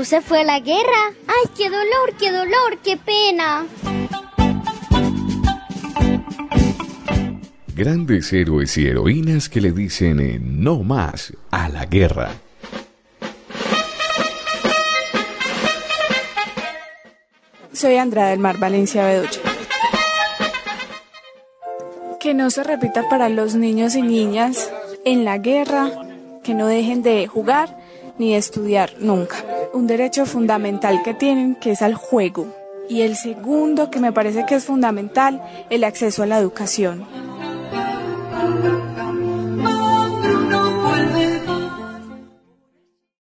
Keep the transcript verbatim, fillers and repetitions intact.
se fue a la guerra. ¡Ay, qué dolor, qué dolor, qué pena! Grandes héroes y heroínas que le dicen eh, no más a la guerra. Soy Andrea del Mar Valencia Bedoya. Que no se repita para los niños y niñas en la guerra, que no dejen de jugar ni de estudiar nunca. Un derecho fundamental que tienen, que es al juego. Y el segundo, que me parece que es fundamental, el acceso a la educación.